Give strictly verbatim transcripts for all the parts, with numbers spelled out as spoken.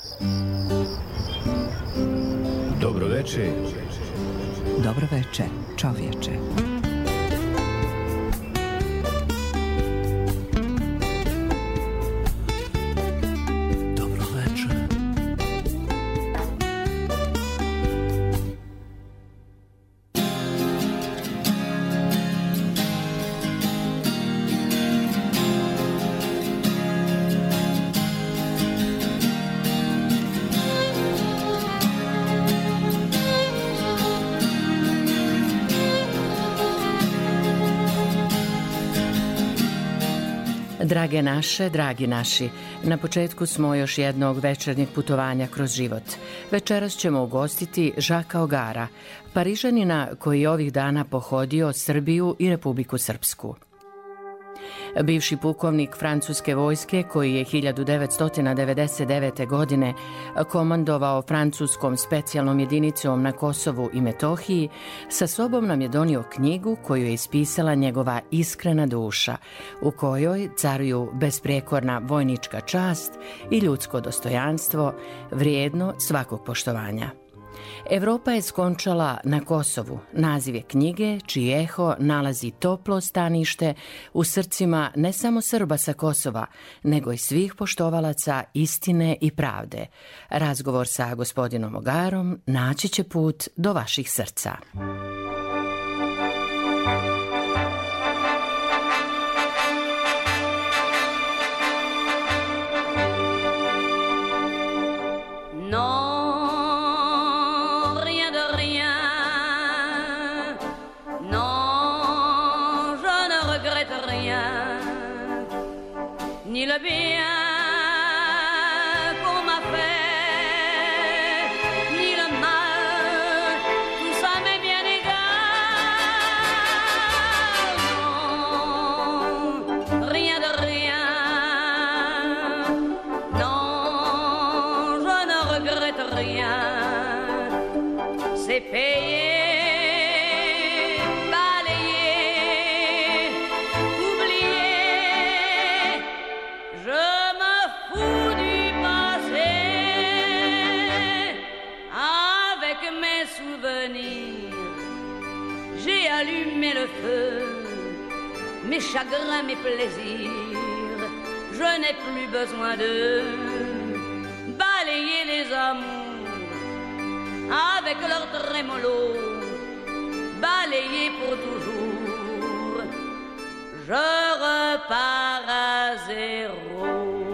Dobro veče. Dobro veče, čovječe. Drage naše, dragi naši, na početku smo još jednog večernjeg putovanja kroz život. Večeras ćemo ugostiti Žaka Ogara, Parižanina koji je ovih dana pohodio Srbiju i Republiku Srpsku. Bivši pukovnik francuske vojske koji je hiljadu devetsto devedeset devete. godine komandovao francuskom specijalnom jedinicom na Kosovu i Metohiji, sa sobom nam je donio knjigu koju je ispisala njegova iskrena duša, u kojoj caruju besprekorna vojnička čast i ljudsko dostojanstvo, vrijedno svakog poštovanja. Evropa je skončala na Kosovu, naziv je knjige čiji eho nalazi toplo stanište u srcima ne samo Srba sa Kosova, nego i svih poštovalaca istine i pravde. Razgovor sa gospodinom Ogarom naći će put do vaših srca. Ni le bien qu'on m'a fait, ni le mal, tout ça m'est bien égal. Non, rien de rien. Non, je ne regrette rien. C'est payé. Allumer le feu, mes chagrins, mes plaisirs, je n'ai plus besoin de balayer les amours avec leur trémolo, balayer pour toujours, je repars à zéro.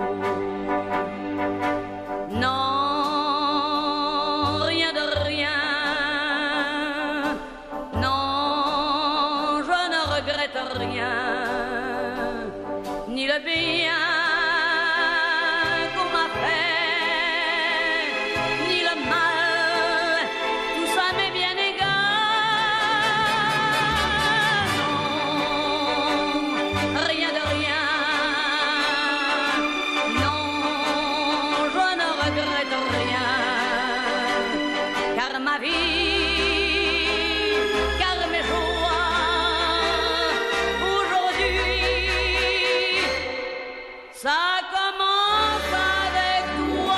Non, ni le bien qu'on m'a fait, ni le mal, tout ça m'est bien égal. Non, rien de rien. Non, je ne regrette rien, car ma vie, ça commence avec toi.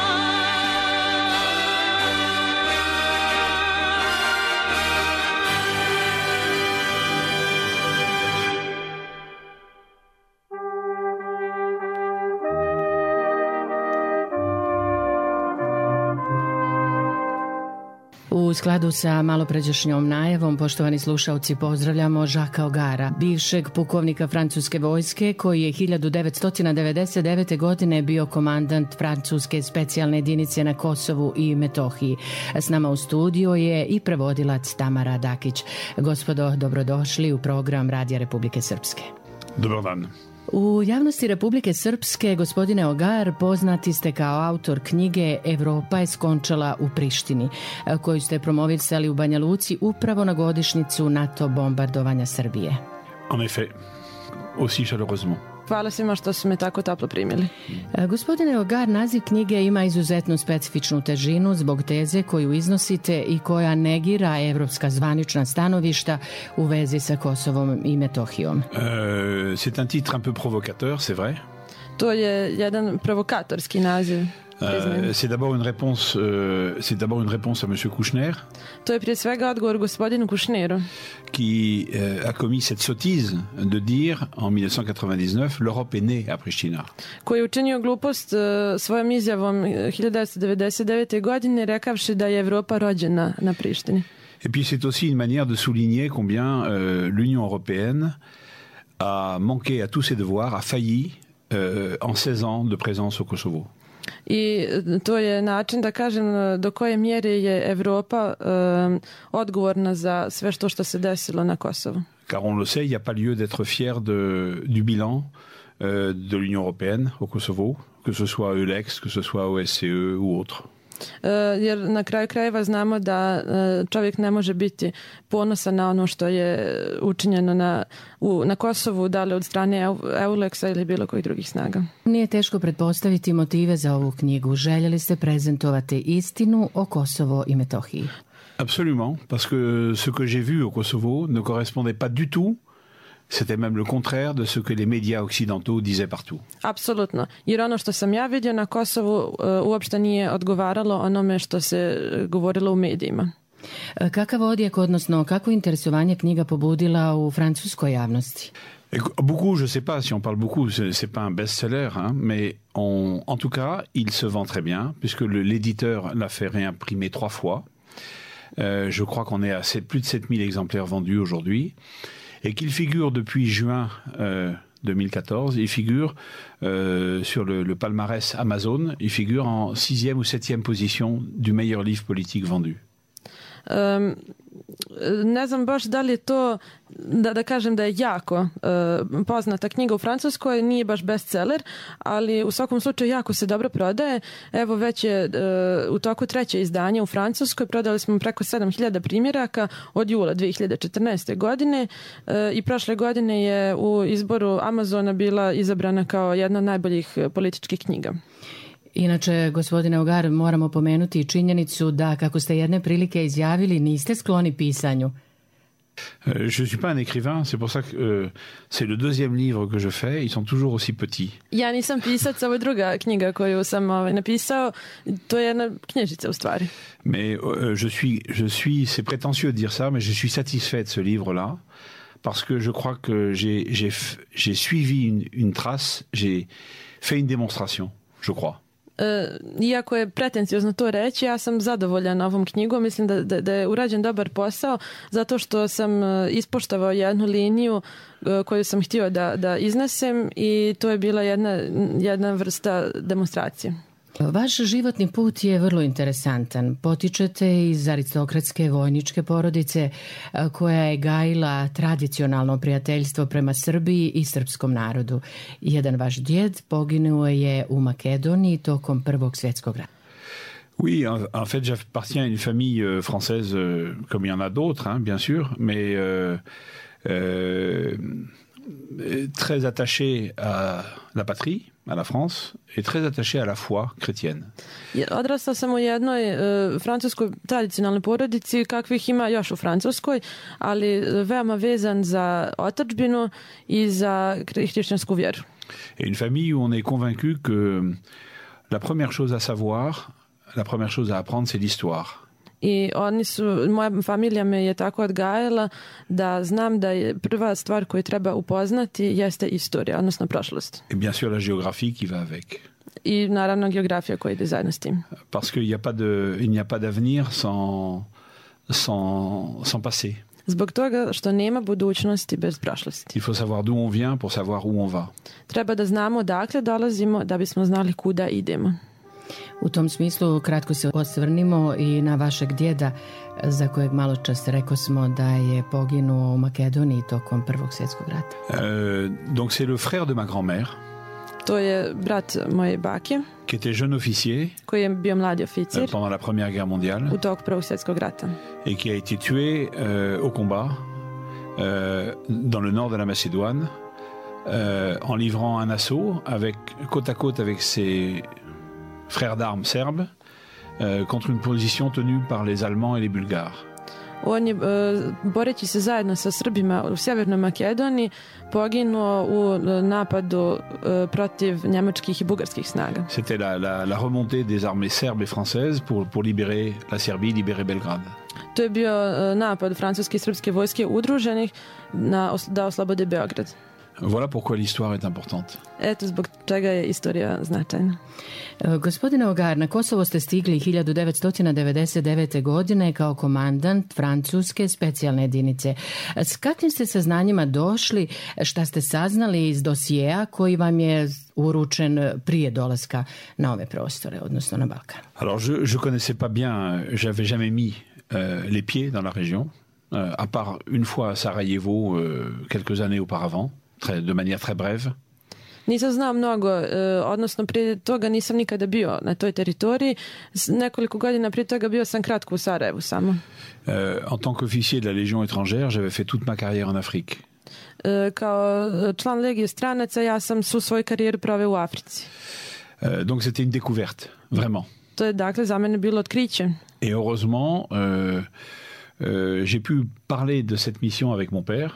U skladu sa malopređašnjom najavom, poštovani slušalci, pozdravljamo Žaka Ogara, bivšeg pukovnika francuske vojske koji je hiljadu devetsto devedeset devete. godine bio komandant francuske specijalne jedinice na Kosovu i Metohiji. S nama u studiju je i prevodilac Tamara Dakić. Gospodo, dobrodošli u program Radija Republike Srpske. Dobar dan. U javnosti Republike Srpske, gospodine Ogar, poznati ste kao autor knjige Evropa je skončala u Prištini, koju ste promovisali u Banja Luci upravo na godišnjicu NATO bombardovanja Srbije. En effet, aussi chaleureusement. Hvala svima što su me tako toplo primili. Gospodine Ogar, naziv knjige ima izuzetnu specifičnu težinu zbog teze koju iznosite i koja negira evropska zvanična stanovišta u vezi sa Kosovom i Metohijom. Euh, c'est un titre un peu provocateur, c'est vrai. To je jedan provokatorski naziv. priznaju. Euh, c'est d'abord une réponse, euh, c'est d'abord une réponse à Monsieur Kouchner, To je prije svega odgovor gospodinu Kušneru, qui euh, a commis cette sottise de dire en mille neuf cent quatre-vingt-dix-neuf l'Europe est née à Pristina. koji je učinio glupost uh, svojom izjavom hiljadu devetsto devedeset devete. godine rekavši da je Evropa rođena na Prištini. Et puis c'est aussi une manière de souligner combien euh, l'Union européenne a manqué à tous ses devoirs, a failli euh, en seize ans de présence au Kosovo. I to je način da kažem do koje mjere je Evropa uh, odgovorna za sve što što se desilo na Kosovu. Car on le sait, il n'y a pas lieu d'être fier de, du bilan euh, de l'Union européenne au Kosovo, que ce soit Eulex, que ce soit O S C E ou autre. Uh, jer na kraju krajeva znamo da uh, čovjek ne može biti ponosan na ono što je učinjeno na, u, na Kosovu, da li od strane Eulexa ili bilo kojih drugih snaga. Nije teško pretpostaviti motive za ovu knjigu. Željeli ste prezentovati istinu o Kosovo i Metohiji. Absolument, parce que ce que j'ai vu au Kosovo ne correspondait pas du tout, c'était même le contraire de ce que les médias occidentaux disaient partout. Apsolutno. Jer ono što sam ja vidio na Kosovu uh, uopšte nije odgovaralo onome što se govorilo u medijima. Kakav odjek, odnosno kako interesovanje knjiga pobudila u francuskoj javnosti? Beaucoup, je sais pas si on parle beaucoup, c'est, c'est pas un best-seller, hein, mais on, en tout cas, il se vend très bien, puisque le, l'éditeur l'a fait réimprimer trois fois. Euh, je crois qu'on est à sept, plus de sept mille exemplaires vendus aujourd'hui. Et qu'il figure depuis juin euh, deux mille quatorze, il figure euh, sur le, le palmarès Amazon, il figure en sixième ou septième position du meilleur livre politique vendu. Um, ne znam baš da li je to, da, da kažem da je jako uh, poznata knjiga u Francuskoj, nije baš bestseller, ali u svakom slučaju jako se dobro prodaje. Evo već je uh, u toku treće izdanje u Francuskoj, prodali smo preko sedam hiljada primjeraka od jula dve hiljade četrnaeste. godine uh, i prošle godine je u izboru Amazona bila izabrana kao jedna od najboljih političkih knjiga. Inače, gospodine Ogar, moramo pomenuti i činjenicu da, kako ste jedne prilike izjavili, niste skloni pisanju. Euh, je ne suis pas un écrivain, c'est pour ça que euh, c'est le deuxième livre que je fais, ils sont toujours aussi petits. Ja nisam pisac, ovo je druga knjiga koju sam ovaj, napisao, to je jedna knjižica u stvari. Mais euh, je suis, je suis, c'est prétentieux de dire ça, mais je suis satisfait de ce livre-là, parce que je crois que j'ai, j'ai, j'ai suivi une, une trace, j'ai fait une démonstration, je crois. Uh, iako je pretencijozno to reći, ja sam zadovoljan ovom knjigom, mislim da, da, da je urađen dobar posao, zato što sam uh, ispoštovao jednu liniju uh, koju sam htio da, da iznesem i to je bila jedna, jedna vrsta demonstracije. Vaš životni put je vrlo interesantan. Potičete iz aristokratske vojničke porodice koja je gajila tradicionalno prijateljstvo prema Srbiji i srpskom narodu. Jedan vaš djed poginuo je u Makedoniji tokom Prvog svjetskog rata. Oui, en, en fait, j'appartiens à une famille euh, française, euh, comme il y en a d'autres, hein, bien sûr, mais euh, euh, très attachée à la patrie, à la France, et très attaché à la foi chrétienne. Odrastao sam u jednoj uh, francuskoj tradicionalnoj porodici, kakvih ima još u Francuskoj, ali veoma vezan za otadžbinu i za hrišćansku vjeru. Et une famille où on est convaincu que la première chose à savoir, la première chose à apprendre, c'est l'histoire. I oni su, moja familija me je tako odgajala da znam da je prva stvar koju treba upoznati jeste istorija, odnosno prošlost. Et bien sûr la géographie qui va avec. I naravno geografija koja ide zajedno s tim. Parce qu'il n'y a pas de, il n'y a pas d'avenir sans, sans, sans passé. Zbog toga što nema budućnosti bez prošlosti. Il faut savoir d'où on vient pour savoir où on va. Treba da znamo odakle dolazimo da bismo znali kuda idemo. U tom smislu kratko se osvrnimo i na vašeg djeda, za kojeg malo čas rekao smo da je poginuo u Makedoniji tokom Prvog svjetskog rata. Euh, donc c'est le frère de ma grand-mère. To je brat moje bake, qui était jeune officier koji je bio mladi oficir euh, pendant la Première Guerre mondiale u toku Prvog svjetskog rata et qui a été tué euh, au combat euh, dans le nord de la Macédoine euh, en livrant un assaut avec, côte à côte avec ses frères d'armes serbes euh, contre une position tenue par les Allemands et les Bulgares. On je, boreći se zajedno sa Srbima u Sjevernoj Makedoniji, poginuo u napadu protiv njemačkih i bugarskih snaga. C'était la, la, la remontée des armées serbes et françaises pour, pour libérer la Serbie, libérer Belgrade. To je bio napad francuske i srpske vojske udruženih na, da oslobode Beograd. Voilà pourquoi l'histoire est importante. Eto zbog čega je istorija značajna. Gospodine Ogar, na Kosovo ste stigli hiljadu devetsto devedeset devete. godine kao komandant francuske specijalne jedinice. S kakvim ste saznanjima došli, šta ste saznali iz dosijeja koji vam je uručen prije dolaska na ove prostore, odnosno na Balkan? Alors, je je connaissais pas bien, j'avais jamais mis euh, les pieds dans la région, euh, à part une fois à Sarajevo euh, quelques années auparavant, très, de manière très brève. Nisam znao mnogo, odnosno prije toga nisam nikada bio na toj teritoriji. Nekoliko godina prije toga bio sam kratko u Sarajevu samo. Euh, en tant qu'officier de la Légion étrangère, j'avais fait toute ma carrière en Afrique. Kao član Legije stranaca ja sam svu svoju karijeru proveo u Africi. Euh, donc c'était une découverte, vraiment. To je dakle za mene bilo otkriće. Et heureusement, euh, euh, j'ai pu parler de cette mission avec mon père.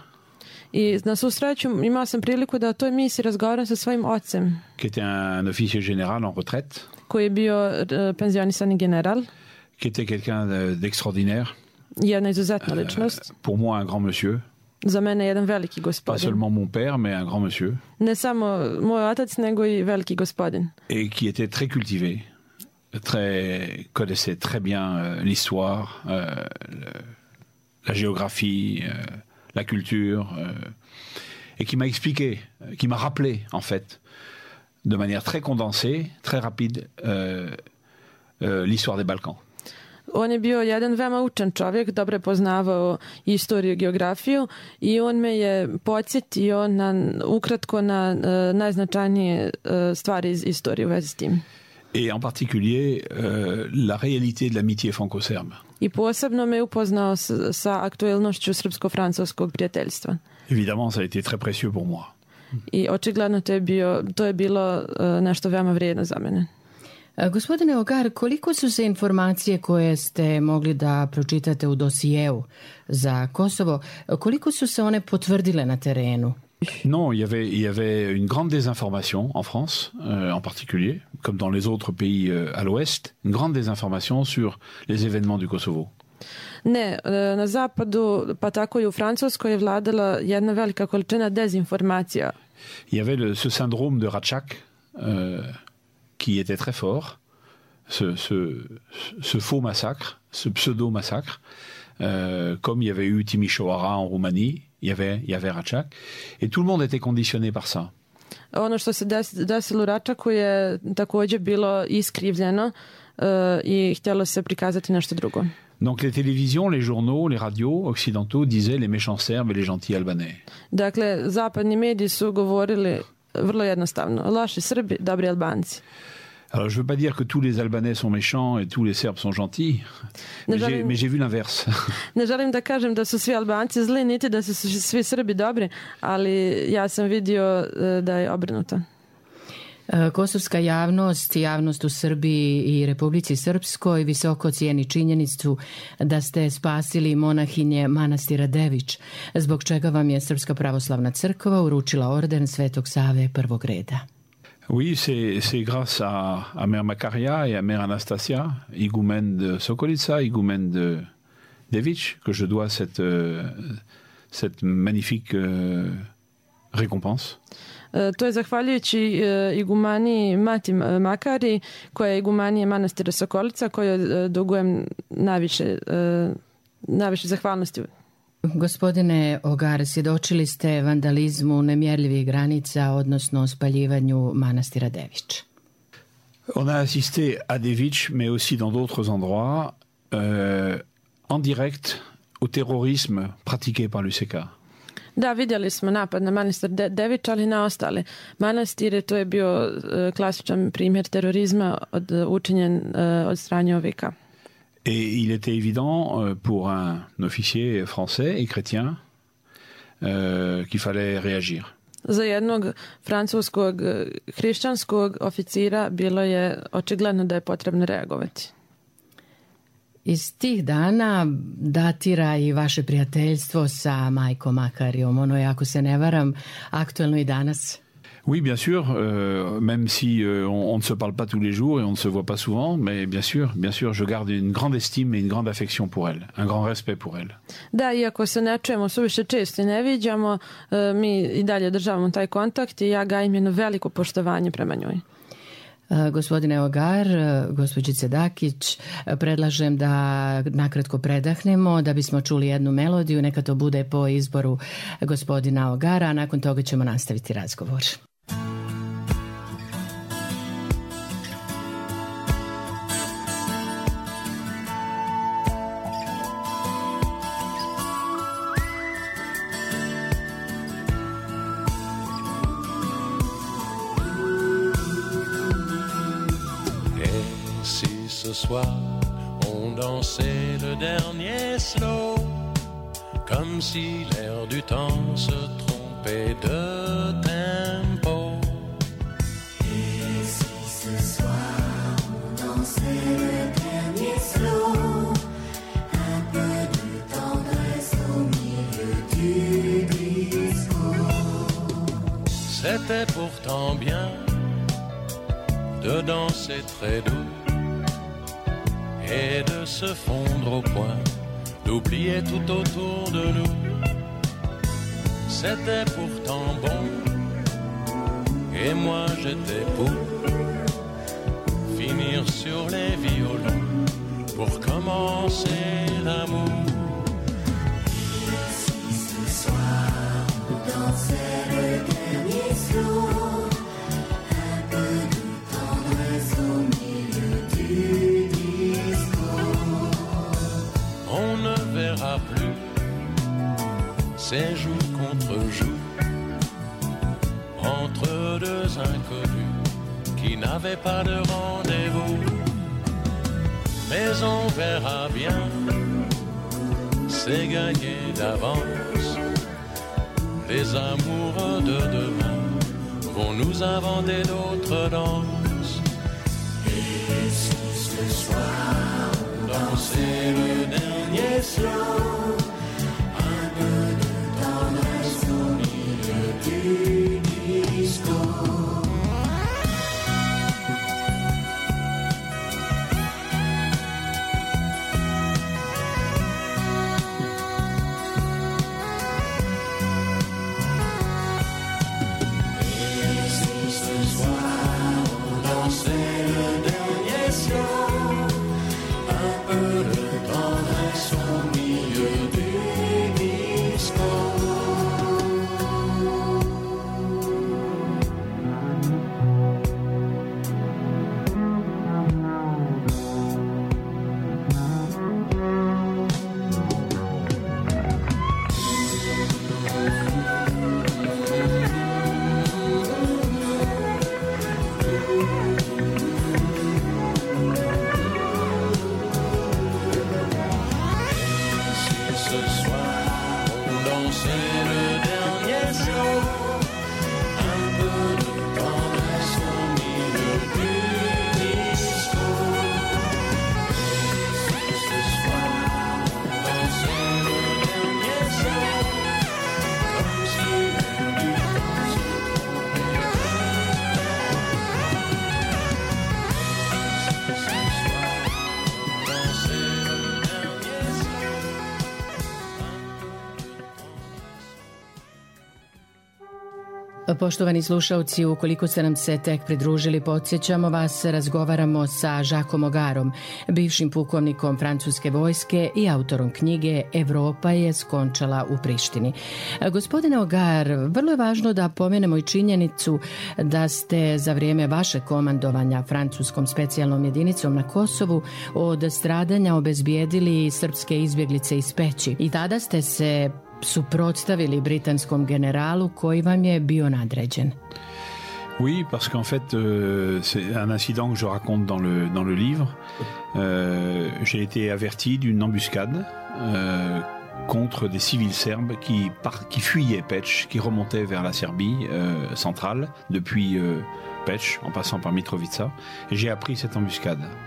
I na svu sreću imao sam priliku da o toj misiji razgovaram sa svojim ocem. Qui était un, un officier général en retraite. Koji je bio uh, penzionisani general. Qui était quelqu'un d'extraordinaire. Jedna izuzetna ličnost. Euh, pour moi, un grand monsieur. Za mene jedan veliki gospodin. Pas seulement mon père, mais un grand monsieur. Ne samo moj otac, nego i veliki gospodin. Et qui était très cultivé, très, connaissait très bien euh, l'histoire, euh, le, la géographie, euh, la culture, euh, et qui m'a expliqué, qui m'a rappelé, en fait, de manière très condensée, très rapide, euh, euh, l'histoire des Balkans. On je bio jedan veoma učen čovjek, dobro je poznavao istoriju i geografiju i on me je podsjetio na, ukratko na uh, najznačajnije uh, stvari iz istorije u vezi s tim. Et en particulier euh, la réalité de l'amitié franco-serbe. I posebno me upoznao s, sa aktuelnošću srpsko-francuskog prijateljstva. Évidemment, ça a été très précieux pour moi. I očigledno to je, bio, to je bilo uh, nešto veoma vrijedno za mene. Gospodine Ogar, koliko su se informacije koje ste mogli da pročitate u dosijeu za Kosovo, koliko su se one potvrdile na terenu? Non, il y avait, il y avait une grande désinformation en France, euh, en particulier, comme dans les autres pays euh, à l'ouest, une grande désinformation sur les événements du Kosovo. Ne, na zapadu, pa tako i u Francuskoj je vladala jedna velika količina dezinformacija. Il y avait le, ce syndrome de Ratchak, euh, qui était très fort, ce, ce, ce faux massacre, ce pseudo-massacre, euh, comme il y avait eu Timișoara en Roumanie, il y avait, il y avait Ratchak, et tout le monde était conditionné par ça. Ono što se desilo u Račaku je također bilo iskrivljeno uh, i htjelo se prikazati nešto drugo. Donc les télévisions, les journaux, les radios occidentaux disaient les méchants serbes et les gentils albanais. Dakle, zapadni mediji su govorili vrlo jednostavno, loši Srbi, dobri Albanci. Alors, je ne veux pas dire que tous les Albanais sont méchants et tous les Serbes sont gentils, mais j'ai, mais j'ai vu l'inverse. Ne želim da kažem da su svi Albanci zli, niti da su svi Srbi dobri, ali ja sam vidio da je obrnuto. Kosovska javnost, javnost u Srbiji i Republici Srpskoj visoko cijeni činjenicu da ste spasili monahinje manastira Dević, zbog čega vam je Srpska pravoslavna crkva uručila orden Svetog Save prvog reda. Oui, c'est, c'est grâce à, à Mère Macaria et à Mère Anastasia, igumène de Sokolica, igumène de Dević, que je dois cette, euh, cette magnifique euh, récompense. Uh, to je zahvaljujući uh, igumani Mati Makari, koja je igumanija manastira Sokolica, kojoj uh, dugujem najviše, uh, najviše zahvalnosti. Gospodine Ogar, svjedočili ste vandalizmu nemjerljivih granica, odnosno spaljivanju manastira Dević. On a assisté à Dević, mais aussi dans d'autres endroits, euh, en direct au terrorisme pratiqué par l'U C K. Da, vidjeli smo napad na manastir De- Dević, ali na ostale manastire. To je bio uh, klasičan primjer terorizma od, uh, učinjen uh, od strane O V K. Et il était évident euh, pour un officier français et chrétien euh, qu'il fallait réagir. Za jednog francuskog hrišćanskog oficira bilo je očigledno da je potrebno reagovati. Iz tih dana datira i vaše prijateljstvo sa majkom Makarijom. Ono je, ako se ne varam, aktuelno i danas. Oui, bien sûr, euh, même si euh, on, on ne se parle pas tous les jours et on ne se voit pas souvent, mais bien sûr, bien sûr, je garde une grande estime et une grande affection pour elle, un grand respect pour elle. Da, iako se ne čujemo suviše često i ne viđamo, e, mi i dalje državamo taj kontakt i ja gajim jedno veliko poštovanje prema njoj. Uh, Gospodine Ogar, uh, gospođice Dakić, uh, predlažem da nakratko predahnemo da bismo čuli jednu melodiju, neka to bude po izboru gospodina Ogara, a nakon toga ćemo nastaviti razgovor. Ce soir, on dansait le dernier slow, comme si l'air du temps se trompait de tempo. Et si ce soir, on dansait le dernier slow, un peu de tendresse au milieu du disco. C'était pourtant bien de danser très doux et de se fondre au point, d'oublier tout autour de nous. C'était pourtant bon, et moi j'étais pour finir sur les violons, pour commencer l'amour. Et si ce soir on dansait le dernier slow, un peu de tendresse au milieu du on ne verra plus ces jours contre jours entre deux inconnus qui n'avaient pas de rendez-vous. Mais on verra bien, c'est gagné d'avance. Les amoureux de demain vont nous inventer d'autres danses. Et si ce soir on dansait le dernier slow, un peu de tendresse au milieu du disco. Et si ce soir on dansait le dernier slow, un peu de tendresse au milieu du disco. Poštovani slušalci, ukoliko ste nam se tek pridružili, podsjećamo vas, razgovaramo sa Jacquesom Ogarom, bivšim pukovnikom francuske vojske i autorom knjige Evropa je skončala u Prištini. Gospodine Ogar, vrlo je važno da pomenemo i činjenicu da ste za vrijeme vašeg komandovanja francuskom specijalnom jedinicom na Kosovu od stradanja obezbijedili srpske izbjeglice iz Peći. I tada ste se suprotstavili britanskom generalu koji vam je bio nadređen. Oui, parce qu'en fait, euh, c'est un incident que je raconte dans le, dans le livre. Euh, j'ai été averti d'une embuscade euh, contre des civils serbes qui, par, qui fuyaient Peć, qui remontaient vers la Serbie euh, centrale, depuis euh, Peć, en passant par Mitrovica. Et j'ai appris cette embuscade.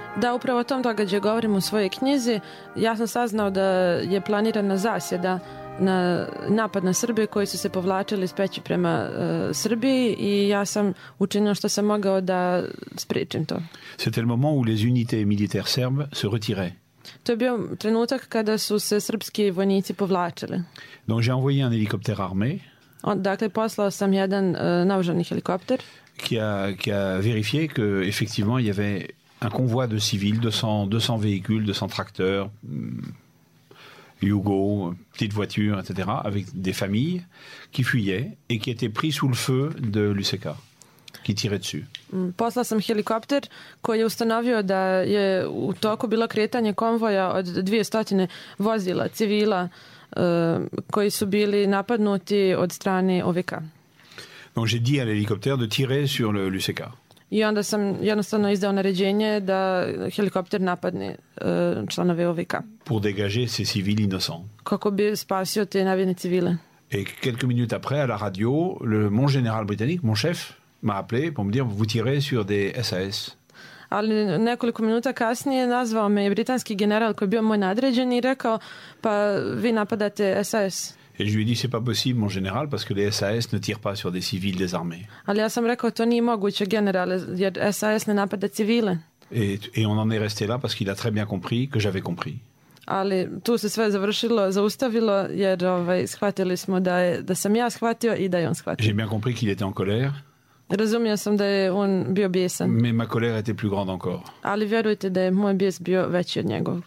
Da, upravo o tom događaju govorim u svojoj knjizi. Ja sam saznao da je planirana zasjeda na napad na Srbiju koji su se povlačili iz Peći prema uh, Srbiji i ja sam učinio što sam mogao da spriječim to. C'était le moment où les unités militaires serbes se retiraient. To je bio trenutak kada su se srpski vojnici povlačili. Donc j'ai envoyé un hélicoptère armé On, dakle, poslao sam jedan uh, naoružani helikopter qui a, qui a vérifié qu'effectivement il y avait un convoi de civils, deux cents, deux cents véhicules, deux cents tracteurs, Yugo, petites voitures, et cetera, avec des familles qui fuyaient et qui étaient pris sous le feu de l'U C K, qui tirait dessus. Poslao sam helikopter koji je ustanovio da je u toku bilo kretanje konvoja od dvjesto vozila, civila, uh, koji su bili napadnuti od strane O V K. Donc j'ai dit à l'hélicoptère de tirer sur le, l'U C K. I onda sam jednostavno izdao naređenje da helikopter napadne uh, članove O V K. Pour dégager ces civils innocents. Kako bi spasio te nevine civile. Et quelques minutes après, à la radio, le, mon général britannique, mon chef, m'a appelé pour me dire vous tirez sur des S A S. Ali nekoliko minuta kasnije nazvao me britanski general koji je bio moj nadređeni i rekao pa vi napadate S A S. Et je lui ai dit c'est pas possible mon général parce que les S A S ne tirent pas sur des civils désarmés. Ali ja sam rekao to nije moguće generale jer S A S ne napada civile. Et, et on en est resté là parce qu'il a très bien compris que j'avais compris. Ali tu se sve završilo, zaustavilo jer ovaj, shvatili smo da, je, da sam ja shvatio i da je on shvatio. J'ai bien compris qu'il était en colère. Razumio sam da je on bio bijesan. Mais ma colère était plus grande encore. Ali vjerujte da je moj bijes bio veći od njegovog.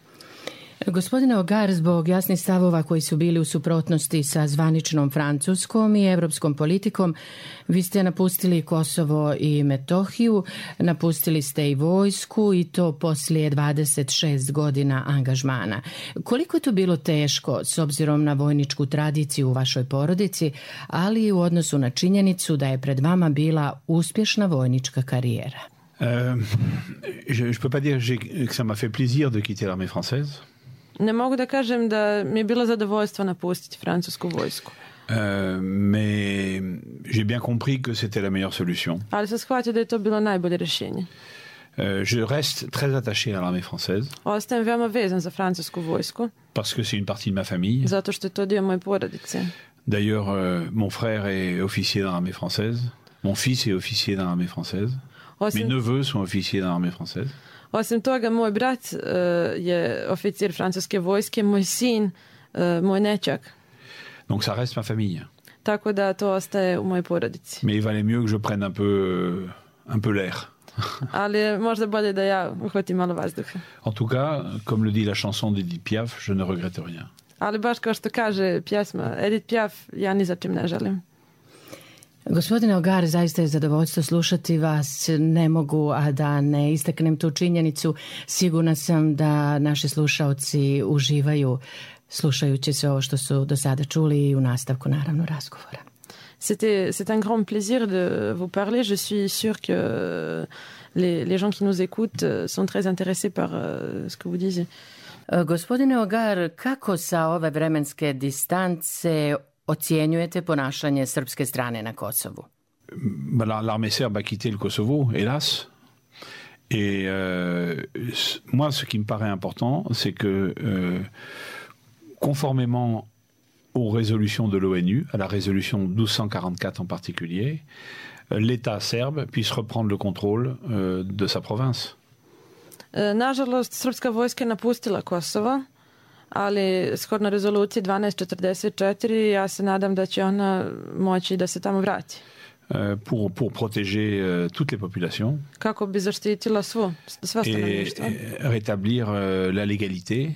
Gospodine Hogar, zbog jasnih stavova koji su bili u suprotnosti sa zvaničnom francuskom i evropskom politikom, vi ste napustili Kosovo i Metohiju, napustili ste i vojsku i to poslije dvadeset šest godina angažmana. Koliko je to bilo teško s obzirom na vojničku tradiciju u vašoj porodici, ali i u odnosu na činjenicu da je pred vama bila uspješna vojnička karijera? Euh, je ne peux pas dire que ça m'a fait plaisir de quitter l'armée française. Ne mogu da kažem da mi je bilo zadovoljstvo napustiti francusku vojsku. Euh, mais j'ai bien compris que c'était la meilleure solution. Ali sam shvatio da je to bilo najbolje rješenje. Euh, je reste très attaché à l'armée française. Ostajem veoma vezan za francusku vojsku. Parce que c'est une partie de ma famille. Zato što je to dio moje porodice. D'ailleurs, euh, mon frère est officier dans l'armée française. Mon fils est officier dans l'armée française. Osim... Mes neveux sont officiers dans l'armée française. Osim toga, moj brat uh, je oficir francuske vojske, moj sin, uh, moj nećak. Donc ça reste ma famille. Tako da to ostaje u mojoj porodici. Mais il valait mieux que je prenne un peu, un peu l'air. Ali možda bolje da ja uhvatim malo vazduha. En tout cas, comme le dit la chanson d'Edith Piaf, je ne regrette rien. Ali baš kao što kaže pjesma Edith Piaf, ja ni za čim ne žalim. Gospodine Hogar, zaista je zadovoljstvo slušati vas. Ne mogu, a da ne istaknem tu činjenicu. Sigurna sam da naši slušaoci uživaju slušajući se ovo što su do sada čuli i u nastavku naravno razgovora. C'était, c'est un grand plaisir de vous parler. Je suis sûre que les, les gens qui nous écoutent sont très intéressés par uh, ce que vous disiez. Gospodine Hogar, kako sa ove vremenske distance ocjenjujete ponašanje srpske strane na Kosovu? L'armée serbe a quitté le Kosovo, hélas. Et euh, moi, ce qui me paraît important, c'est que euh, conformément aux résolutions de l'ONU, à la résolution douze cent quarante-quatre en particulier, l'État serbe puisse reprendre le contrôle euh, de sa province. Nažalost, srpska vojska je napustila Kosovo, ali shodno rezoluciji dvanaest četrdeset četiri ja se nadam da će ona moći da se tamo vrati. Euh, pour, pour protéger euh, toutes les populations. Kako bi zaštitila svo, sva stanovništva. Et rétablir euh, la légalité,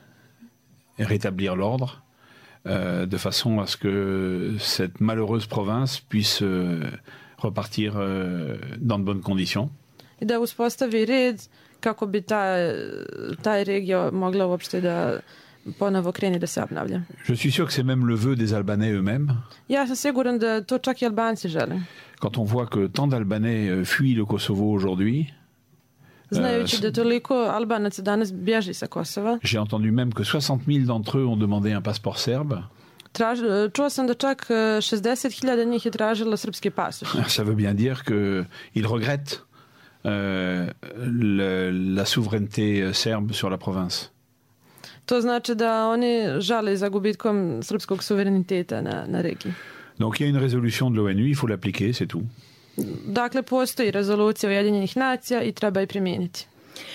et rétablir l'ordre, euh, de façon à ce que cette malheureuse province puisse euh, repartir euh, dans de bonnes conditions. I da uspostavi red kako bi ta, taj regija mogla uopšte da ponovo kreni da se obnavlja. Je suis sûr que c'est même le vœu des Albanais eux-mêmes. Ja sam siguran da to čak i Albanci žele. Quand on voit que tant d'Albanais fuient le Kosovo aujourd'hui, znajući da toliko Albanaca danas bježi sa Kosova. J'ai entendu même que soixante mille d'entre eux ont demandé un passeport serbe. Traž, čuo sam da čak šezdeset hiljada njih je tražilo srpski pasoš. Ça veut bien dire que ils regrettent euh, le, la souveraineté serbe sur la province. To znači da oni žale za gubitkom srpskog suvereniteta na, na regiji. Donc il y a une résolution de l'ONU, il faut l'appliquer, c'est tout. Dakle, postoji rezolucija Ujedinjenih nacija i treba je primijeniti.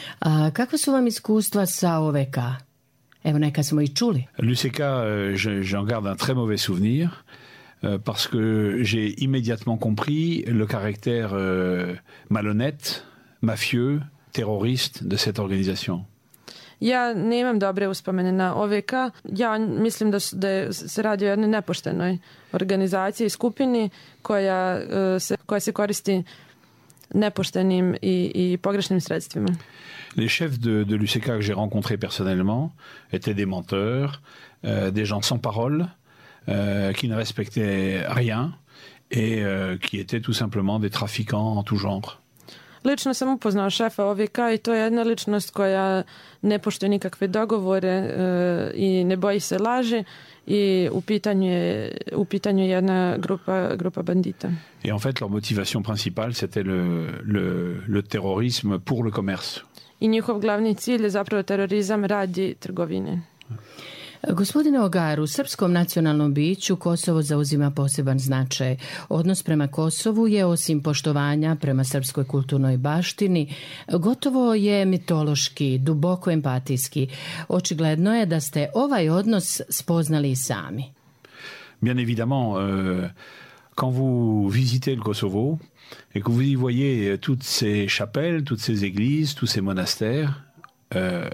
A kakva su vam iskustva sa O V K? Evo, neka smo i čuli. L'U C K, euh, je- j'en garde un très mauvais souvenir euh, parce que j'ai immédiatement compris le caractère euh, malhonnête, mafieux, terroriste de cette organisation. Ja nemam dobre uspomene na O V K. Ja mislim da, su, da je- se radi o jednoj nepoštenoj organizaciji i skupini koja, e, se, koja se koristi nepoštenim i, i pogrešnim sredstvima. Les chefs de, de l'U C K que j'ai rencontrés personnellement étaient des menteurs, euh, des gens sans parole, euh, qui ne respectaient rien et euh, qui étaient tout simplement des trafiquants en tout genre. Lično sam upoznao šefa O V K i to je jedna ličnost koja ne poštuje nikakve dogovore e, i ne boji se laži i u pitanju je, u pitanju je jedna grupa, grupa bandita. Et en fait, leur motivation principale, c'était le, le, le terrorisme pour le commerce. I njihov glavni cilj je zapravo terorizam radi trgovine. Gospodine Ogar, u srpskom nacionalnom biću Kosovo zauzima poseban značaj. Odnos prema Kosovu je, osim poštovanja prema srpskoj kulturnoj baštini, gotovo je mitološki, duboko empatijski. Očigledno je da ste ovaj odnos spoznali i sami. Bien évidemment, euh, quand vous visitez le Kosovo et que vous y voyez toutes ces chapelles, toutes ces églises, tous ces monastères euh,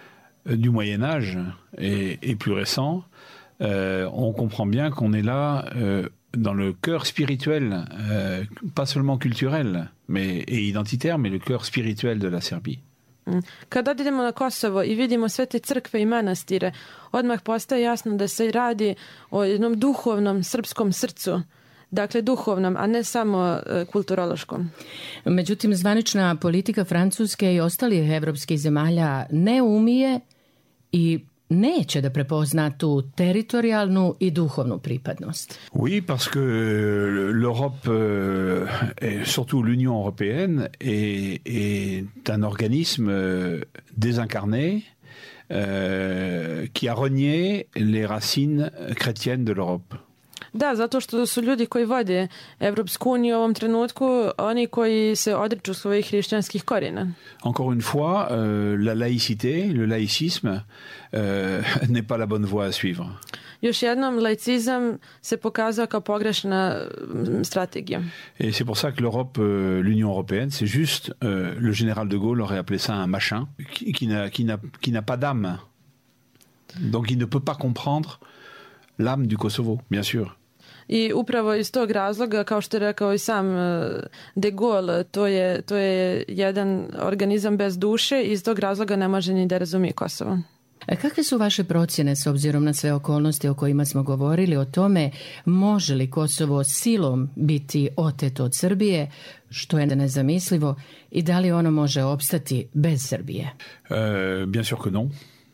du Moyen Âge et, et plus récent, euh, on comprend bien qu'on est là euh, dans le cœur spirituel, euh, pas seulement culturel mais, et identitaire, mais le cœur spirituel de la Serbie. Kad odidemo na Kosovo i vidimo sve te crkve i manastire, odmah postaje jasno da se radi o jednom duhovnom srpskom srcu. Dakle, duhovnom, a ne samo e, kulturološkom. Međutim, zvanična politika Francuske i ostalih evropskih zemalja ne umije i neće da prepozna tu teritorijalnu i duhovnu pripadnost. Oui, parce que l'Europe, euh, et surtout l'Union européenne, est, est un organisme euh, désincarné euh, qui a renié les racines chrétiennes de l'Europe. Da, zato što su ljudi koji vode Evropsku uniju u ovom trenutku oni koji se odriču svojih hrišćanskih korijena. Encore une fois, euh, la laïcité, le laïcisme euh, n'est pas la bonne voie à suivre. Još jednom, laicizam se pokazao kao pogrešna mm, strategija. Et c'est pour ça que l'Europe, euh, l'Union européenne, c'est juste, euh, le général de Gaulle aurait appelé ça un machin, qui, qui n'a, qui n'a, qui n'a pas d'âme. Donc il ne peut pas comprendre l'âme du Kosovo, bien sûr. I upravo iz tog razloga, kao što je rekao i sam e, de Gaulle, to je, to je jedan organizam bez duše i iz tog razloga ne može ni da razumije Kosovo. A kakve su vaše procjene s obzirom na sve okolnosti o kojima smo govorili o tome može li Kosovo silom biti oteto od Srbije, što je nezamislivo, i da li ono može opstati bez Srbije? Euh, bien sûr que non.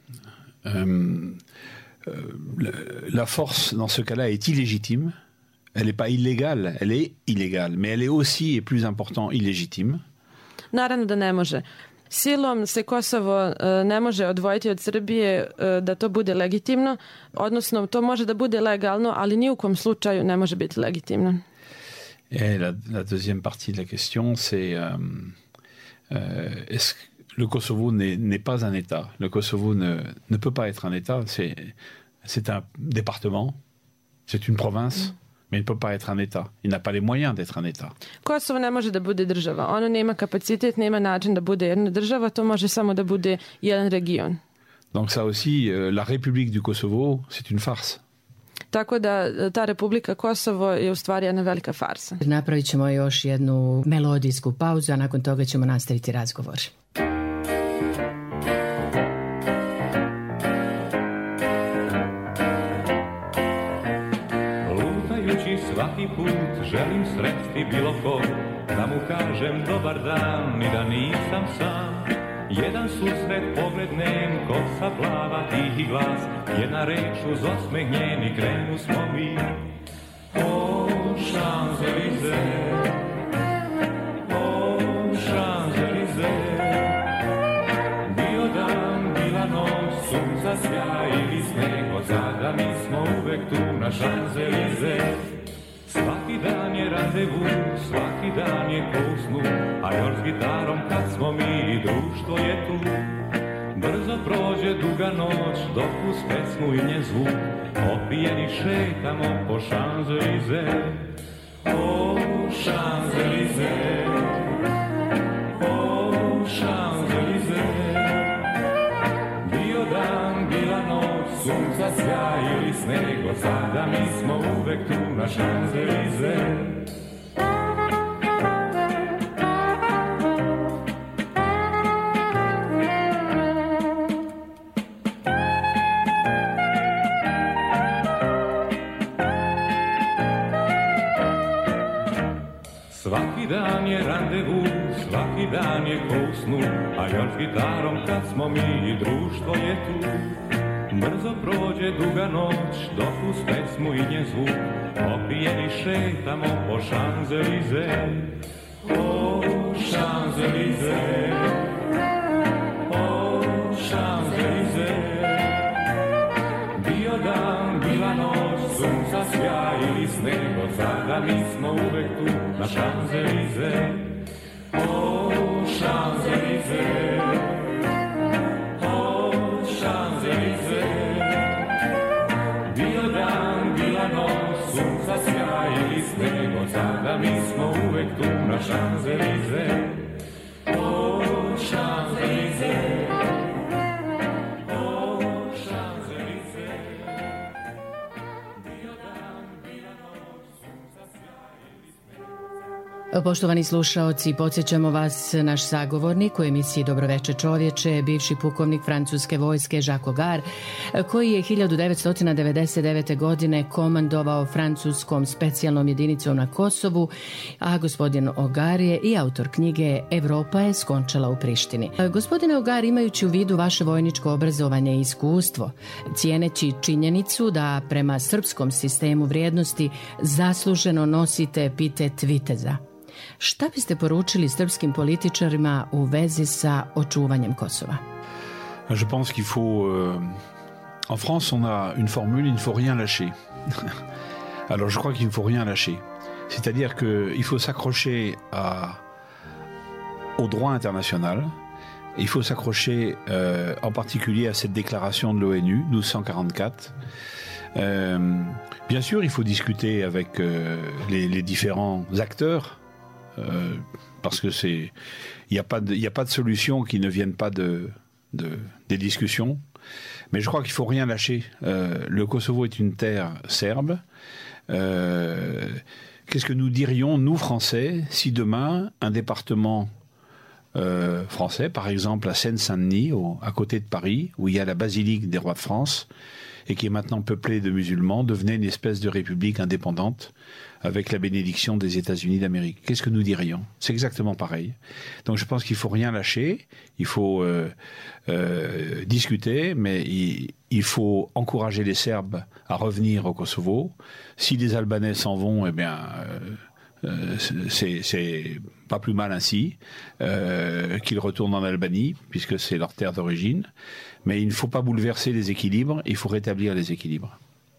Euh, euh, la, la force, dans ce cas-là, est illégitime. Elle n'est pas illégale, elle est illégale, mais elle est aussi, et plus important, illégitime. Naravno da ne može. Silom se Kosovo e, ne može odvojiti od Srbije e, da to bude legitimno, odnosno to može da bude legalno, ali ni u kom slučaju ne može biti legitimno. Et la, la deuxième partie de la question, c'est euh, euh, est-ce que le Kosovo n'est, n'est pas un État? Le Kosovo ne, ne peut pas être un État, c'est, c'est un département, c'est une province, mais il ne peut pas être un État. Il n'a pas les moyens d'être un État. Kosovo ne može da bude država. Ono nema kapacitet, nema način da bude jedna država, to može samo da bude jedan region. Donc ça aussi, euh, la République du Kosovo, c'est une farce. Tako da ta Republika Kosovo je u stvari jedna velika farsa. Napravit ćemo još jednu melodijsku pauzu, a nakon toga ćemo nastaviti razgovor. Lutajući svaki put želim sresti bilo ko, da mu kažem dobar dan i da nisam sam. Jedan susret, pogled nem, kosa plava, tihi glas, jedna reč uz osmeh njen i krenu smo mi. O, Champs-Élysées, o, Champs-Élysées. uvek tu na Champs-Élysées. Svaki dan je randevu, svaki dan je ko u snu, a još s gitarom kad smo mi i društvo je tu. Brzo prođe duga noć, dok uz pesmu i njen zvuk opijeni šetamo po Champs-Élysées. O Champs-Élysées, o Champs-Élysées. Bio dan, bila noć, sunca sjaj ili sneg, od sada mi smo uvek tu na Champs-Élysées. Svaki dan je randevu, svaki dan je ko u snu, a još gitarom kad smo mi i društvo je tu. Brzo prođe duga noć, dok uz pesmu i njen zvuk opijeni šetamo po Champs-Élysées. O Champs-Élysées, o Champs-Élysées. Bio dan, bila noć, sunca sjaj ili sneg, od sada mi smo uvek tu na Champs-Élysées. O Champs-Élysées, o Champs-Élysées. Bio dan, bila noć, sunca sjaj ili sneg, od sada mi smo uvek tu na Champs-Élysées. O Champs-Élysées. Poštovani slušaoci, podsjećamo vas, naš sagovornik u emisiji Dobroveče čovječe je bivši pukovnik francuske vojske Jacques Augar, koji je hiljadu devetsto devedeset devete. godine komandovao francuskom specijalnom jedinicom na Kosovu, a gospodin Augar je i autor knjige Evropa je skončala u Prištini. Gospodine Augar, imajući u vidu vaše vojničko obrazovanje i iskustvo, cijeneći činjenicu da prema srpskom sistemu vrijednosti zasluženo nosite epitet viteza, šta biste poručili srpskim političarima u vezi sa očuvanjem Kosova? Je pense qu'il faut... Euh, en France, on a une formule, il ne faut rien lâcher. Alors, je crois qu'il ne faut rien lâcher. C'est-à-dire qu'il faut s'accrocher à, au droit international. Il faut s'accrocher euh, en particulier à cette déclaration de l'ONU, douze cent quarante-quatre. Euh, bien sûr, il faut discuter avec euh, les, les différents acteurs, Euh, parce que c'est, il n'y a pas de, il n'y a pas de solution qui ne vienne pas de, de des discussions. Mais je crois qu'il faut rien lâcher. Euh, le Kosovo est une terre serbe. Euh, qu'est-ce que nous dirions, nous Français, si demain un département euh, français, par exemple à Seine-Saint-Denis, au, à côté de Paris, où il y a la basilique des rois de France et qui est maintenant peuplée de musulmans, devenait une espèce de république indépendante avec la bénédiction des États-Unis d'Amérique. Qu'est-ce que nous dirions? C'est exactement pareil. Donc je pense qu'il faut rien lâcher, il faut euh, euh, discuter, mais il, il faut encourager les Serbes à revenir au Kosovo. Si les Albanais s'en vont, eh bien, euh, euh, c'est, c'est pas plus mal ainsi euh, qu'ils retournent en Albanie, puisque c'est leur terre d'origine. Mais il ne faut pas bouleverser les équilibres, il faut rétablir les équilibres.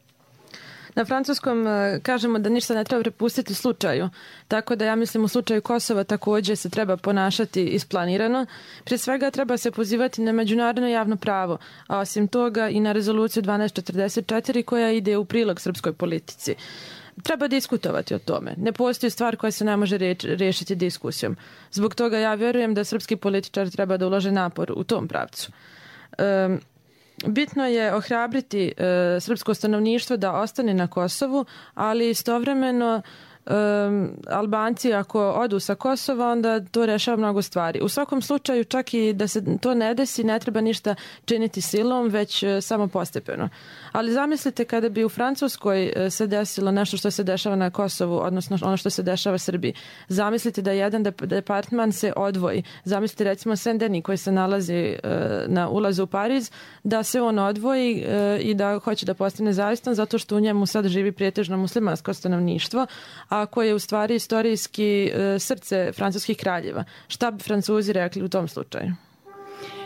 Na francuskom kažemo da ništa ne treba prepustiti slučaju, tako da ja mislim u slučaju Kosova također se treba ponašati isplanirano. Prije svega treba se pozivati na međunarodno javno pravo, a osim toga i na rezoluciju dvanaest četrdeset četiri koja ide u prilog srpskoj politici. Treba diskutovati o tome. Ne postoji stvar koja se ne može riješiti diskusijom. Zbog toga ja vjerujem da srpski političar treba da ulože napor u tom pravcu. Um, Bitno je ohrabriti e, srpsko stanovništvo da ostane na Kosovu, ali istovremeno um, Albanci ako odu sa Kosova, onda to rešava mnogo stvari. U svakom slučaju, čak i da se to ne desi, ne treba ništa činiti silom, već uh, samo postepeno. Ali zamislite kada bi u Francuskoj uh, se desilo nešto što se dešava na Kosovu, odnosno ono što se dešava Srbiji. Zamislite da jedan dep- departman se odvoji. Zamislite recimo Saint-Denis koji se nalazi uh, na ulazu u Pariz, da se on odvoji uh, i da hoće da postane zavistan zato što u njemu sad živi pretežno muslimansko stanovništvo, a koje je u stvari istorijski uh, srce francuskih kraljeva. Šta bi Francuzi rekli u tom slučaju?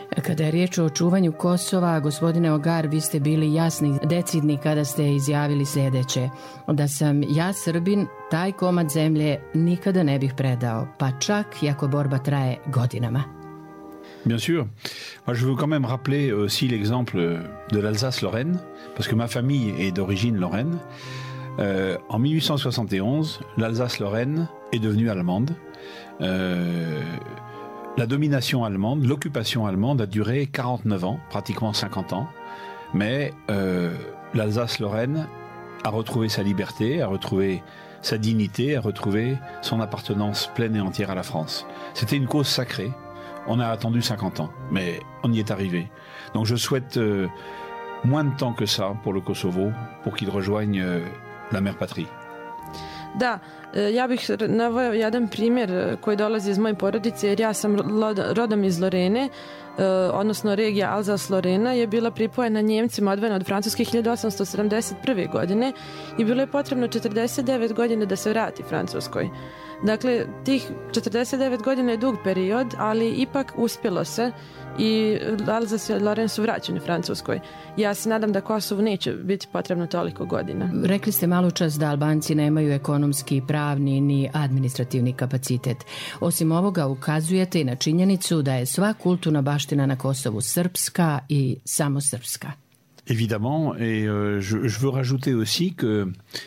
Kada je riječ o očuvanju Kosova, gospodine Ogar, vi ste bili jasni, decidni kada ste izjavili sljedeće: da sam ja Srbin, taj komad zemlje nikada ne bih predao, pa čak i ako borba traje godinama. Bien sûr. Moi, je veux quand même rappeler aussi l'exemple de l'Alsace-Lorraine, parce que ma famille est d'origine lorraine. Euh, en mille huit cent soixante et onze, l'Alsace-Lorraine est devenue allemande. Euh, la domination allemande, l'occupation allemande a duré quarante-neuf ans, pratiquement cinquante ans. Mais euh, l'Alsace-Lorraine a retrouvé sa liberté, a retrouvé sa dignité, a retrouvé son appartenance pleine et entière à la France. C'était une cause sacrée. On a attendu cinquante ans, mais on y est arrivé. Donc je souhaite euh, moins de temps que ça pour le Kosovo, pour qu'il rejoigne euh, la mère patrie. Da, ja bih naveo jedan primjer koji dolazi iz moje porodice, jer ja sam rodom iz Lorene, odnosno regija Alsace-Lorena je bila pripojena Njemcima, odvojena od Francuske hiljadu osamsto sedamdeset prve. godine i bilo je potrebno četrdeset devet godina da se vrati Francuskoj. Dakle, tih četrdeset devet godina je dug period, ali ipak uspjelo se i Alsace i Lorraine su vraćeni Francuskoj. Ja se nadam da Kosovu neće biti potrebno toliko godina. Rekli ste malo čas da Albanci nemaju ekonomski, pravni ni administrativni kapacitet. Osim ovoga ukazujete i na činjenicu da je sva kulturna baština na Kosovu srpska i samo srpska. Évidemment, et euh, je, je veux rajouter aussi que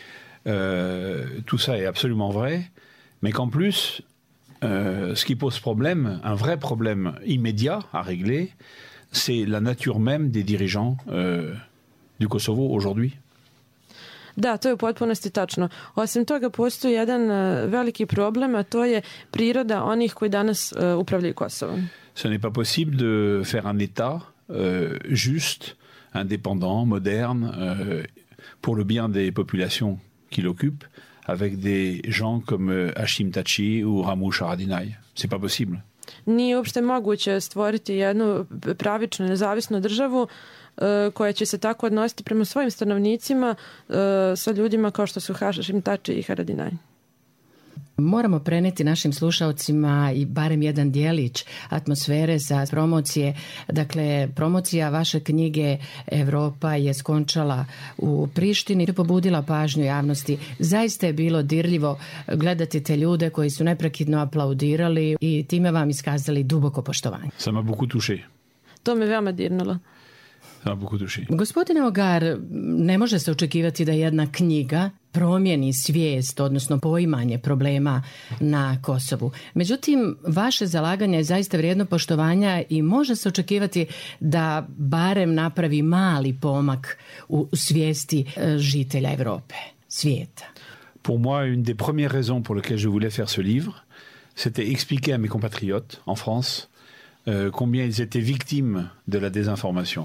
euh, tout ça est absolument vrai, mais qu'en plus, euh, ce qui pose problème, un vrai problème immédiat à régler, c'est la nature même des dirigeants euh, du Kosovo aujourd'hui. Da, to je u potpunosti tačno. Osim toga, postoji jedan uh, veliki problem, a to je priroda onih koji danas uh, upravljaju Kosovom. Ce n'est pas possible de faire un État euh, juste, indépendant, moderne, euh, pour le bien des populations qui l'occupent, avec des gens comme euh, Hashim Thaçi ou Ramush Haradinaj. C'est pas possible. Nije uopšte moguće stvoriti jednu pravičnu, nezavisnu državu uh, koja će se tako odnositi prema svojim stanovnicima uh, sa ljudima kao što su Hashim Thaçi i Haradinaj. Moramo preneti našim slušalcima i barem jedan dijelić atmosfere sa promocije. Dakle, promocija vaše knjige Evropa je skončala u Prištini i pobudila pažnju javnosti. Zaista je bilo dirljivo gledati te ljude koji su neprekidno aplaudirali i time vam iskazali duboko poštovanje. Ça m'a beaucoup touché. To me veoma dirnulo. Ça m'a beaucoup touché. Gospodine Ogar, ne može se očekivati da jedna knjiga promijeni svijest, odnosno poimanje problema na Kosovu. Međutim, vaše zalaganje je zaista vrijedno poštovanja i može se očekivati da barem napravi mali pomak u svijesti žitelja Europe, svijeta. Pour moi, une des premières raisons pour lesquelles je voulais faire ce livre, c'était expliquer à mes compatriotes en France euh, combien ils étaient victimes de la désinformation.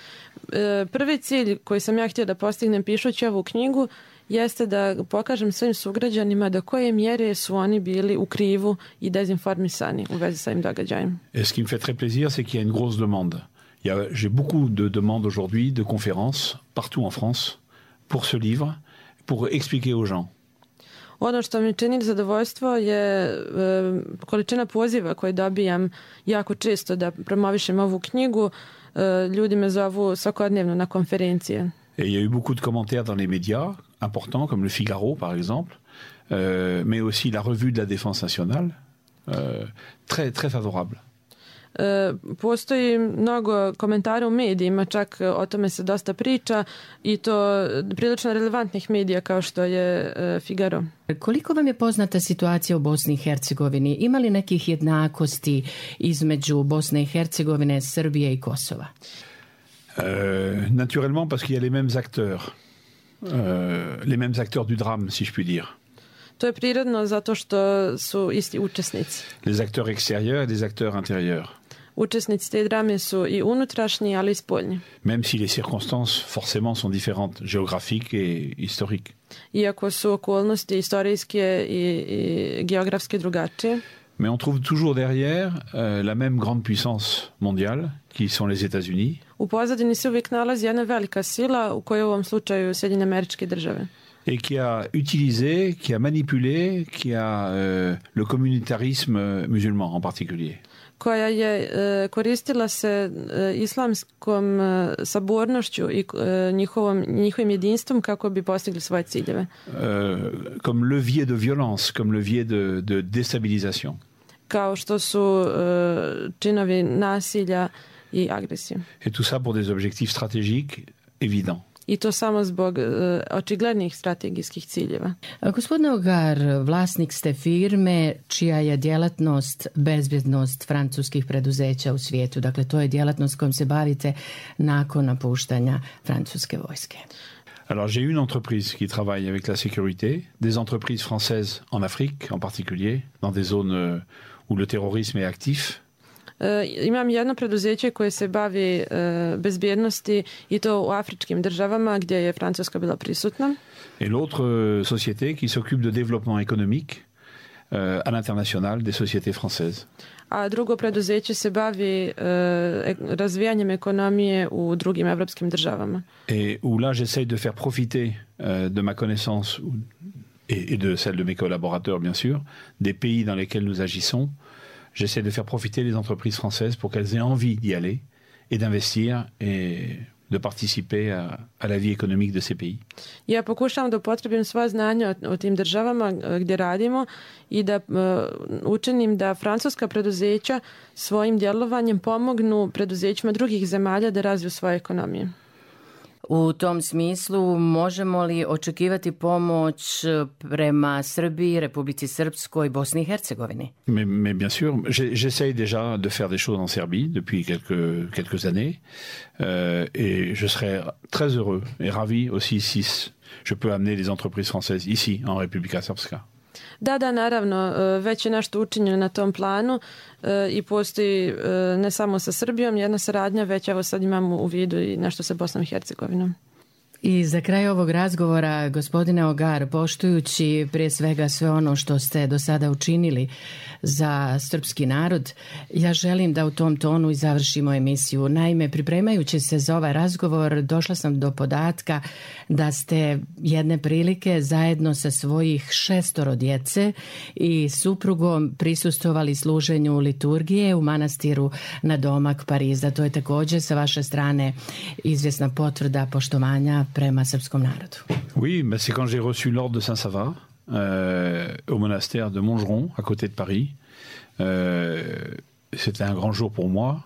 Prvi cilj koji sam ja htio da postignem pišući ovu knjigu jeste da pokažem svojim sugrađanima do koje mjere su oni bili u krivu i dezinformisani u vezi sa ovim događajem. Et ce qui me fait très plaisir, c'est qu'il y a une grosse demande. Il y a, j'ai beaucoup de demandes aujourd'hui, de conférences, partout en France, pour ce livre, pour expliquer aux gens. Ono što mi čini zadovoljstvo je e, količina poziva koje dobijam jako često da promovišem ovu knjigu. E, ljudi me zovu svakodnevno na konferencije. Et il y a eu beaucoup de commentaires dans les médias importants, comme le Figaro par exemple, euh, mais aussi la revue de la Défense nationale, euh, très, très favorable. E, postoji mnogo komentara u medijima, čak o tome se dosta priča i to prilično relevantnih medija kao što je e, Figaro. Koliko vam je poznata situacija u Bosni i Hercegovini? Ima li nekih jednakosti između Bosne i Hercegovine, Srbije i Kosova? Euh, naturellement, parce qu'il y a les mêmes acteurs, euh, les mêmes acteurs du drame, si je puis dire. To je prirodno zato što su isti učesnici. Les acteurs extérieurs et les acteurs intérieurs. Učesnici te drame su i unutrašnji, ali i spoljni. Même si les circonstances forcément sont différentes, géographiques et historiques. Iako su okolnosti istorijske i, i geografske drugačije. Mais on trouve toujours derrière euh, la même grande puissance mondiale, qui sont les États-Unis. U pozadini se uvijek nalazi jedna velika sila, u kojoj u ovom slučaju Sjedinjene Američke Države. Et qui a utilisé, qui a manipulé, qui a euh, le communautarisme musulman en particulier. koja je e, koristila se e, islamskom e, sabornošću i e, njihovom, njihovim jedinstvom kako bi postigli svoje ciljeve. Euh, comme levier de violence, comme levier de, de déstabilisation. Kao što su e, činovi nasilja i agresije. Et tout ça pour des objectifs stratégiques évidents. I to samo zbog e, očiglednih strategijskih ciljeva. Gospodine Hogar, vlasnik ste firme čija je djelatnost bezbjednost francuskih preduzeća u svijetu. Dakle, to je djelatnost kojom se bavite nakon napuštanja francuske vojske. Alors j'ai une entreprise qui travaille avec la sécurité, des entreprises françaises en Afrique en particulier, dans des zones euh, où le terrorisme est actif. E, imam jedno preduzeće koje se bavi e, bezbjednosti i to u afričkim državama gdje je Francuska bila prisutna. Et l'autre euh, société qui s'occupe de développement économique euh, à l'international des sociétés françaises. A drugo preduzeće se bavi e, razvijanjem ekonomije u drugim evropskim državama. Et où là j'essaye de faire profiter euh, de ma connaissance et, et de celle de mes collaborateurs bien sûr, des pays dans lesquels nous agissons. J'essaie de faire profiter les entreprises françaises pour qu'elles aient envie d'y aller et d'investir et de participer à, à la vie économique de ces pays. Ja pokušavam da upotrebim svoje znanje o, o tim državama gdje radimo i da uh, učinim da francuska preduzeća svojim djelovanjem pomognu preduzećima drugih zemalja da razviju svoje ekonomije. U tom smislu možemo li očekivati pomoć prema Srbiji, Republici Srpskoj, Bosni i Hercegovini? Mais, mais bien sûr, j'essaye déjà de faire des choses en Serbie depuis quelques, quelques années euh, et je serais très heureux et ravi aussi si je peux amener les entreprises françaises ici en Republika Srpska. Da, da, naravno, već je nešto učinjeno na tom planu i postoji ne samo sa Srbijom jedna saradnja, već evo sad imamo u vidu i nešto sa Bosnom i Hercegovinom. I za kraj ovog razgovora, gospodine Hogar, poštujući prije svega sve ono što ste do sada učinili za srpski narod, ja želim da u tom tonu i završimo emisiju. Naime, pripremajući se za ovaj razgovor, došla sam do podatka da ste jedne prilike zajedno sa svojih šestoro djece i suprugom prisustvovali služenju liturgije u manastiru na domak Pariza. To je također sa vaše strane izvjesna potvrda poštovanja prema srpskom narodu. Oui, mais c'est quand j'ai reçu l'ordre de Saint-Sava euh, au monastère de Montgeron, à côté de Paris. Euh, c'était un grand jour pour moi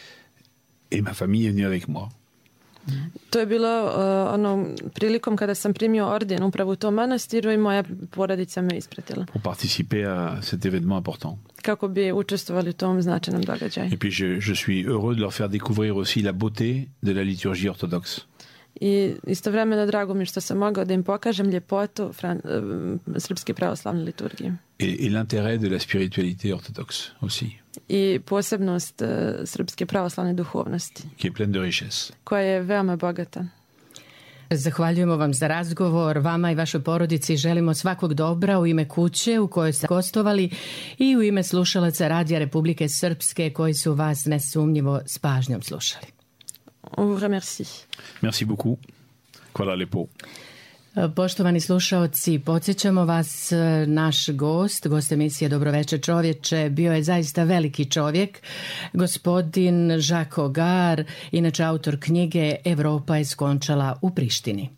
et ma famille est venue avec moi. To je bilo uh, ono prilikom kada sam primio orden upravo u tom manastiru i moja porodica me ispratila. Pour participer à cet événement important. Kako bi učestvovali u tom značajnom događaju. Et puis je, je suis heureux de leur faire découvrir aussi la beauté de la liturgie orthodoxe. I istovremeno drago mi što sam mogao da im pokažem ljepotu fran, srpske pravoslavne liturgije. Et, et l'intérêt de la spiritualité orthodoxe aussi. I posebnost uh, srpske pravoslavne duhovnosti. Qui est pleine de richesse. Koja je veoma bogata. Zahvaljujemo vam za razgovor, vama i vašoj porodici želimo svakog dobra u ime kuće u kojoj ste gostovali i u ime slušalaca Radija Republike Srpske koji su vas nesumnjivo s pažnjom slušali. On vous remercie. Merci beaucoup. Hvala lepo. Poštovani slušaoci, podsjećamo vas, naš gost, gost emisije Dobroveče čovječe, bio je zaista veliki čovjek, gospodin Jacques Hogar, inače autor knjige Evropa je skončala u Prištini.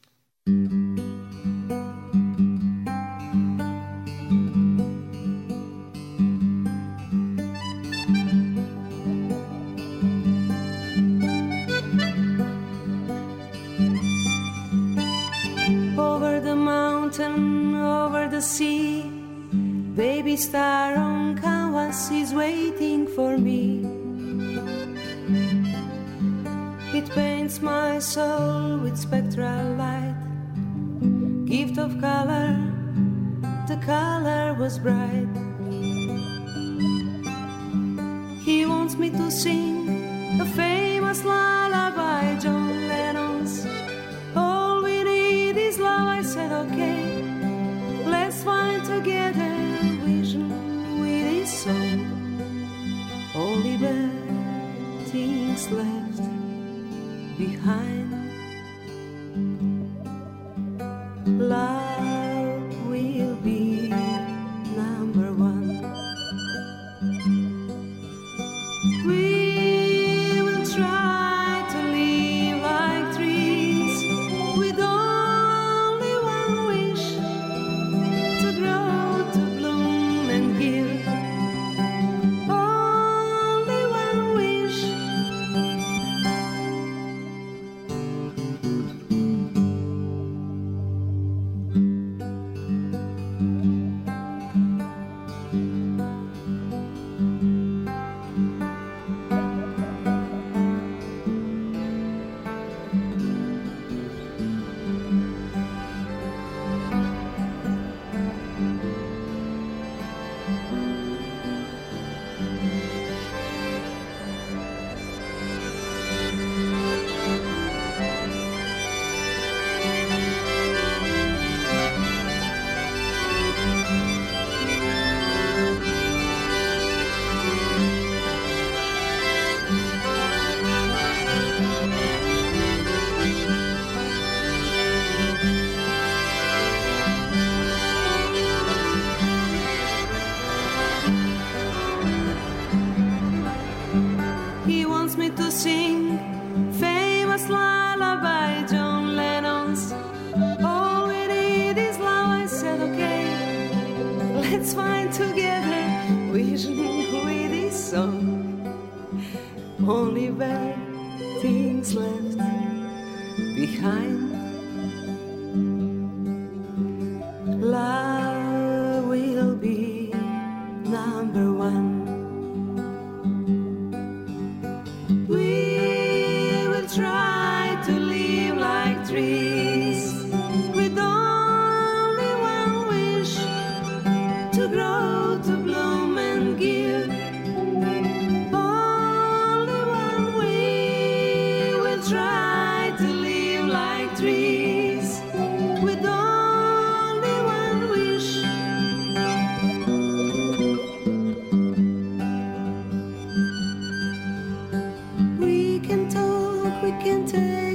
Over the sea, baby star on canvas is waiting for me. It paints my soul with spectral light, gift of color, the color was bright. He wants me to sing a famous lullaby, John Lennon's. All we need is love, I said okay. Let's find together vision with this song. Only bad things left behind. Love will be number one. together, wishing with this song. Only bad things left behind. Love will be number one. We will try to live like trees with only one wish, to grow, to bloom and give. Only one we will try to live like trees with only one wish. We can talk, we can tell.